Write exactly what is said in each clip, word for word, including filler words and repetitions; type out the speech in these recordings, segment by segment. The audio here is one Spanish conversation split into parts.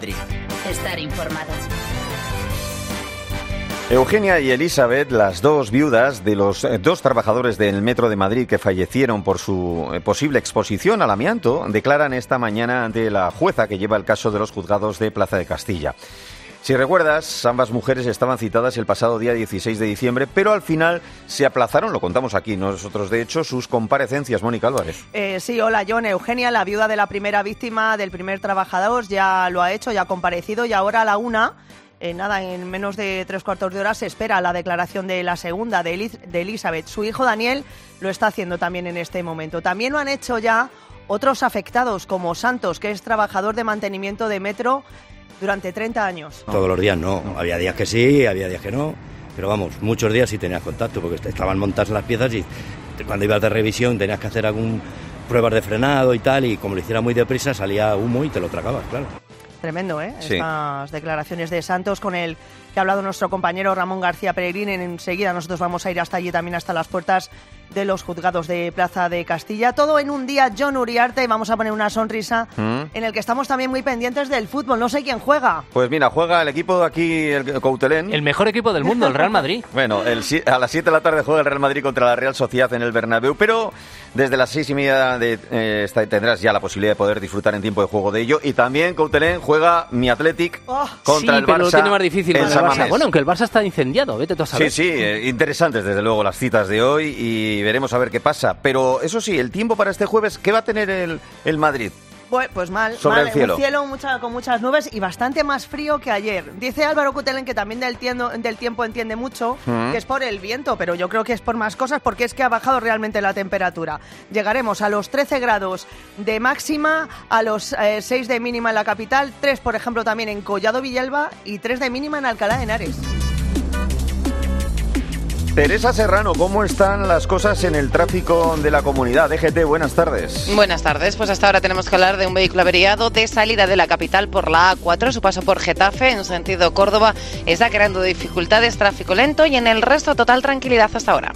Estar informado. Eugenia y Elizabeth, las dos viudas de los dos trabajadores del Metro de Madrid que fallecieron por su posible exposición al amianto, declaran esta mañana ante la jueza que lleva el caso de los juzgados de Plaza de Castilla. Si recuerdas, ambas mujeres estaban citadas el pasado día dieciséis de diciembre, pero al final se aplazaron, lo contamos aquí nosotros de hecho, sus comparecencias. Mónica Álvarez. Eh, sí, hola John. Eugenia, la viuda de la primera víctima del primer trabajador, ya lo ha hecho, ya ha comparecido y ahora a la una, eh, nada, en menos de tres cuartos de hora se espera la declaración de la segunda, de, Eliz- de Elizabeth. Su hijo Daniel lo está haciendo también en este momento. También lo han hecho ya otros afectados, como Santos, que es trabajador de mantenimiento de Metro durante treinta años. Todos los días no, había días que sí, había días que no, pero vamos, muchos días sí tenías contacto, porque estaban montadas las piezas y cuando ibas de revisión tenías que hacer algún pruebas de frenado y tal, y como lo hiciera muy deprisa salía humo y te lo tragabas, claro. Tremendo, ¿eh? Sí. Estas declaraciones de Santos con el que ha hablado nuestro compañero Ramón García Peregrín. Enseguida nosotros vamos a ir hasta allí también, hasta las puertas de los juzgados de Plaza de Castilla. Todo en un día, John Uriarte, y vamos a poner una sonrisa ¿Mm? en el que estamos también muy pendientes del fútbol. No sé quién juega. Pues mira, juega el equipo de aquí, el Coutelén. El mejor equipo del mundo, el Real Madrid. Bueno, el, a las siete de la tarde juega el Real Madrid contra la Real Sociedad en el Bernabéu, pero desde las seis y media de, eh, tendrás ya la posibilidad de poder disfrutar en tiempo de juego de ello. Y también Coutelén juega mi Athletic oh, contra sí, el Barça. Sí, pero lo tiene más difícil con el Barça. Bueno, aunque el Barça está incendiado, vete tú a saber. Sí, sí, eh, interesantes desde luego las citas de hoy y veremos a ver qué pasa. Pero eso sí, el tiempo para este jueves, ¿qué va a tener el, el Madrid? Pues, pues mal, Sobre mal. el cielo. Un cielo mucha, con muchas nubes y bastante más frío que ayer. Dice Álvaro Coutelén que también del, tiendo, del tiempo entiende mucho, mm. que es por el viento, pero yo creo que es por más cosas, porque es que ha bajado realmente la temperatura. Llegaremos a los trece grados de máxima, a los eh, seis de mínima en la capital, tres por ejemplo también en Collado Villalba y tres de mínima en Alcalá de Henares. Teresa Serrano, ¿cómo están las cosas en el tráfico de la comunidad? D G T, buenas tardes. Buenas tardes, pues hasta ahora tenemos que hablar de un vehículo averiado de salida de la capital por la A cuatro, su paso por Getafe en sentido Córdoba está creando dificultades, tráfico lento y en el resto total tranquilidad hasta ahora.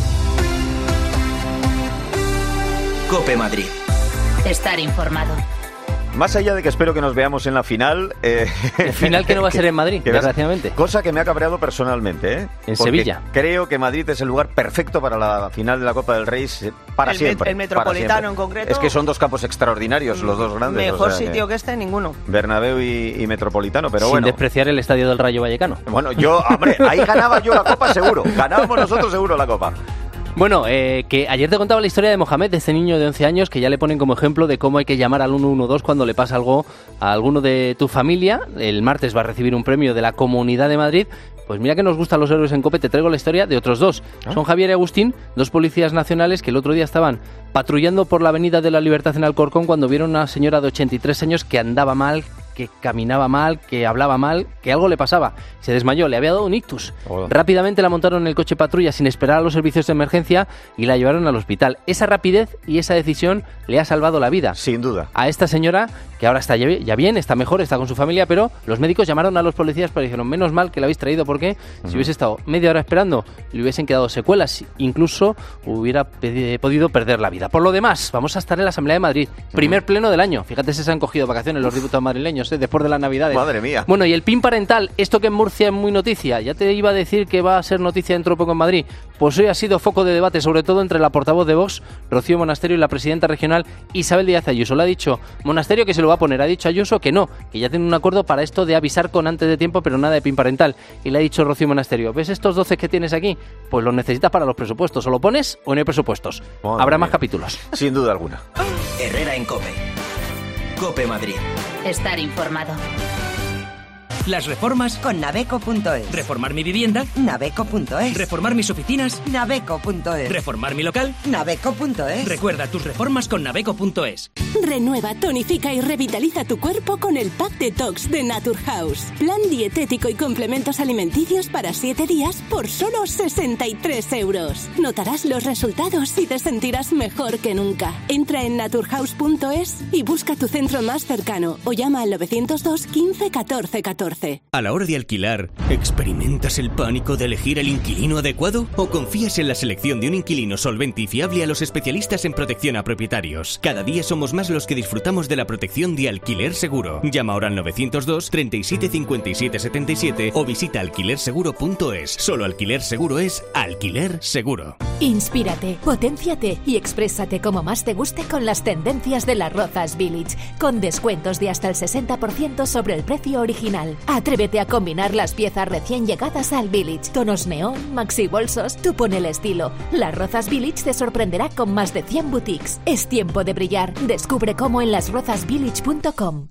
COPE Madrid. Estar informado. Más allá de que espero que nos veamos en la final... Eh, el final que no va a ser en Madrid, desgraciadamente. Cosa que me ha cabreado personalmente, ¿eh? En Sevilla. Creo que Madrid es el lugar perfecto para la final de la Copa del Rey para el siempre. El Metropolitano en concreto. Es que son dos campos extraordinarios, los dos grandes. Mejor o sea, sitio que, que este, ninguno. Bernabéu y, y Metropolitano, pero Sin bueno. Sin despreciar el estadio del Rayo Vallecano. Bueno, yo, hombre, ahí ganaba yo la Copa seguro. Ganábamos nosotros seguro la Copa. Bueno, eh, que ayer te contaba la historia de Mohamed, de este niño de once años, que ya le ponen como ejemplo de cómo hay que llamar al uno uno dos cuando le pasa algo a alguno de tu familia. El martes va a recibir un premio de la Comunidad de Madrid. Pues mira que nos gustan los héroes en COPE, te traigo la historia de otros dos. ¿Ah? Son Javier y Agustín, dos policías nacionales que el otro día estaban patrullando por la Avenida de la Libertad en Alcorcón cuando vieron a una señora de ochenta y tres años que andaba mal, que caminaba mal, que hablaba mal, que algo le pasaba. Se desmayó, le había dado un ictus. Oh. Rápidamente la montaron en el coche patrulla sin esperar a los servicios de emergencia y la llevaron al hospital. Esa rapidez y esa decisión le ha salvado la vida. Sin duda. A esta señora, que ahora está ya bien, está mejor, está con su familia, pero los médicos llamaron a los policías para dijeron, menos mal que la habéis traído porque uh-huh. si hubiese estado media hora esperando, le hubiesen quedado secuelas, incluso hubiera pedi- podido perder la vida. Por lo demás, vamos a estar en la Asamblea de Madrid. Primer uh-huh. pleno del año. Fíjate si se han cogido vacaciones los diputados madrileños, ¿eh? Después de las Navidades. Madre mía. Bueno, y el PIN parental, esto que en Murcia es muy noticia, ya te iba a decir que va a ser noticia dentro de poco en Madrid, pues hoy ha sido foco de debate, sobre todo entre la portavoz de Vox, Rocío Monasterio, y la presidenta regional, Isabel Díaz Ayuso. Le ha dicho Monasterio que se lo va a poner, ha dicho Ayuso que no, que ya tiene un acuerdo para esto de avisar con antes de tiempo, pero nada de PIN parental. Y le ha dicho Rocío Monasterio, ¿ves estos doce que tienes aquí? Pues los necesitas para los presupuestos, o lo pones o no hay presupuestos. Madre Habrá mía. Más capítulos. Sin duda alguna. Herrera en COPE. COPE Madrid. Estar informado. Las reformas con Naveco punto es. Reformar mi vivienda. Naveco punto es. Reformar mis oficinas. Naveco punto es. Reformar mi local. Naveco punto es. Recuerda tus reformas con Naveco punto es. Renueva, tonifica y revitaliza tu cuerpo con el Pack Detox de Naturhaus. Plan dietético y complementos alimenticios para siete días por solo sesenta y tres euros. Notarás los resultados y te sentirás mejor que nunca. Entra en naturhaus punto es y busca tu centro más cercano o llama al novecientos dos quince catorce catorce. catorce. A la hora de alquilar, ¿experimentas el pánico de elegir el inquilino adecuado? ¿O confías en la selección de un inquilino solvente y fiable a los especialistas en protección a propietarios? Cada día somos más los que disfrutamos de la protección de Alquiler Seguro. Llama ahora al novecientos dos, treinta y siete, cincuenta y siete, setenta y siete o visita alquiler seguro punto es. Solo Alquiler Seguro es Alquiler Seguro. Inspírate, potenciate y exprésate como más te guste con las tendencias de las Rozas Village, con descuentos de hasta el sesenta por ciento sobre el precio original. Atrévete a combinar las piezas recién llegadas al Village. Tonos neón, maxi bolsos, tú pon el estilo. Las Rozas Village te sorprenderá con más de cien boutiques. Es tiempo de brillar. Descubre cómo en las rozas village punto com.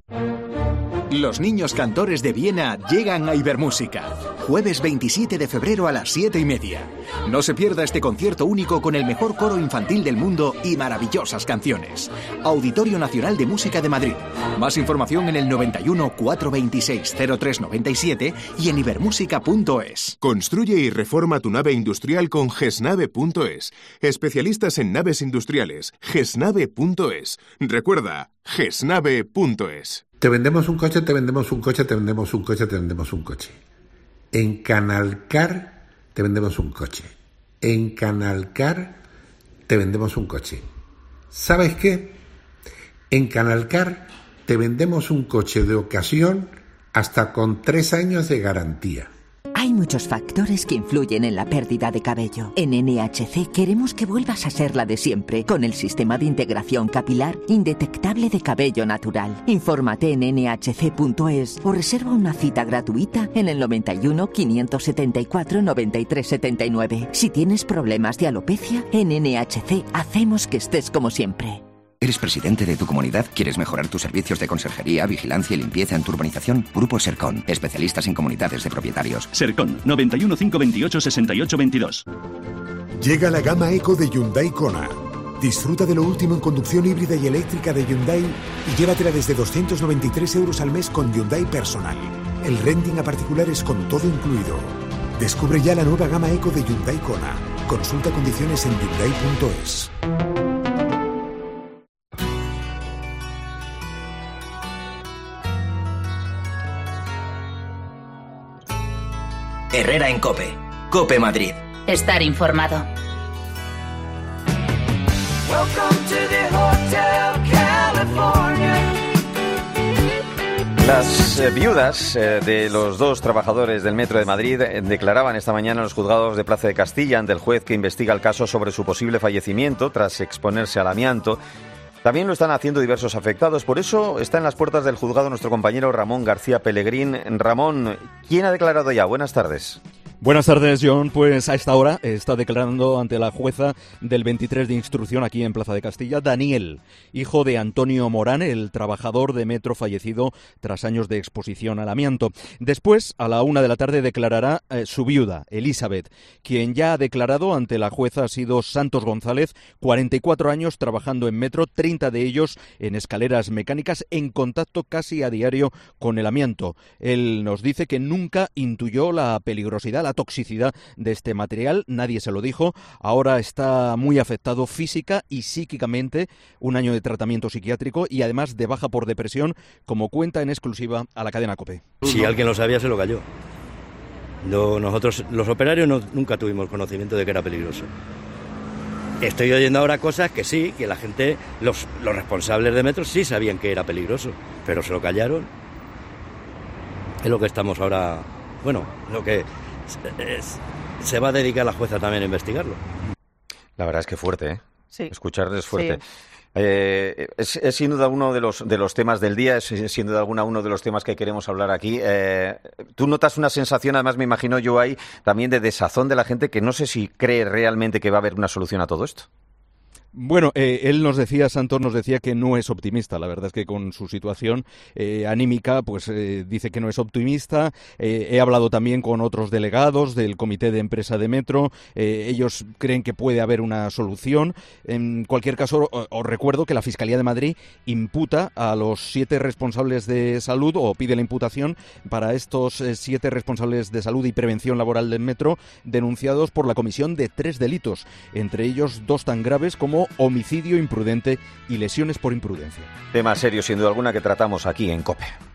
Los niños cantores de Viena llegan a Ibermúsica. Jueves veintisiete de febrero a las siete y media. No se pierda este concierto único con el mejor coro infantil del mundo y maravillosas canciones. Auditorio Nacional de Música de Madrid. Más información en el noventa y uno, cuatrocientos veintiséis, cero tres noventa y siete y en ibermúsica punto es. Construye y reforma tu nave industrial con gesnave punto es. Especialistas en naves industriales. gesnave punto es. Recuerda, gesnave punto es. Te vendemos un coche, te vendemos un coche, te vendemos un coche, te vendemos un coche. En Canalcar te vendemos un coche. En Canalcar te vendemos un coche. ¿Sabes qué? En Canalcar te vendemos un coche de ocasión hasta con tres años de garantía. Hay muchos factores que influyen en la pérdida de cabello. En N H C queremos que vuelvas a ser la de siempre, con el sistema de integración capilar indetectable de cabello natural. Infórmate en ene hache ce punto es o reserva una cita gratuita en el noventa y uno, quinientos setenta y cuatro, noventa y tres setenta y nueve. Si tienes problemas de alopecia, en N H C hacemos que estés como siempre. ¿Eres presidente de tu comunidad? ¿Quieres mejorar tus servicios de conserjería, vigilancia y limpieza en tu urbanización? Grupo Sercon, especialistas en comunidades de propietarios. Sercon, noventa y uno, cinco veintiocho, sesenta y ocho veintidós. Llega la gama Eco de Hyundai Kona. Disfruta de lo último en conducción híbrida y eléctrica de Hyundai y llévatela desde doscientos noventa y tres euros al mes con Hyundai Personal. El renting a particulares con todo incluido. Descubre ya la nueva gama Eco de Hyundai Kona. Consulta condiciones en hyundai punto es. Herrera en COPE. COPE Madrid. Estar informado. Las eh, viudas eh, de los dos trabajadores del Metro de Madrid eh, declaraban esta mañana en los juzgados de Plaza de Castilla ante el juez que investiga el caso sobre su posible fallecimiento tras exponerse al amianto. También lo están haciendo diversos afectados, por eso está en las puertas del juzgado nuestro compañero Ramón García Pellegrín. Ramón, ¿quién ha declarado ya? Buenas tardes. Buenas tardes, John. Pues a esta hora está declarando ante la jueza del veintitrés de instrucción aquí en Plaza de Castilla, Daniel, hijo de Antonio Morán, el trabajador de Metro fallecido tras años de exposición al amianto. Después, a la una de la tarde, declarará eh, su viuda, Elizabeth. Quien ya ha declarado ante la jueza ha sido Santos González, cuarenta y cuatro años trabajando en Metro, treinta de ellos en escaleras mecánicas, en contacto casi a diario con el amianto. Él nos dice que nunca intuyó la peligrosidad, la toxicidad de este material, nadie se lo dijo. Ahora está muy afectado física y psíquicamente, un año de tratamiento psiquiátrico y además de baja por depresión, como cuenta en exclusiva a la cadena COPE. Si alguien lo sabía, se lo cayó. No, nosotros, los operarios, no, nunca tuvimos conocimiento de que era peligroso. Estoy oyendo ahora cosas que sí, que la gente, los, los responsables de Metro sí sabían que era peligroso, pero se lo callaron. Es lo que estamos ahora, bueno, lo que es, se va a dedicar la jueza también a investigarlo. La verdad es que fuerte, ¿eh? Sí. Escucharles es fuerte. Sí. Eh, es, es sin duda uno de los de los temas del día, es sin duda alguna uno de los temas que queremos hablar aquí. Eh, tú notas una sensación, además me imagino yo ahí, también de desazón de la gente que no sé si cree realmente que va a haber una solución a todo esto. Bueno, eh, él nos decía, Santos nos decía que no es optimista. La verdad es que con su situación eh, anímica, pues eh, dice que no es optimista. Eh, he hablado también con otros delegados del Comité de Empresa de Metro. Eh, ellos creen que puede haber una solución. En cualquier caso, os recuerdo que la Fiscalía de Madrid imputa a los siete responsables de salud, o pide la imputación para estos eh, siete responsables de salud y prevención laboral del Metro, denunciados por la comisión de tres delitos, entre ellos dos tan graves como homicidio imprudente y lesiones por imprudencia. Tema serio, sin duda alguna, que tratamos aquí en COPE.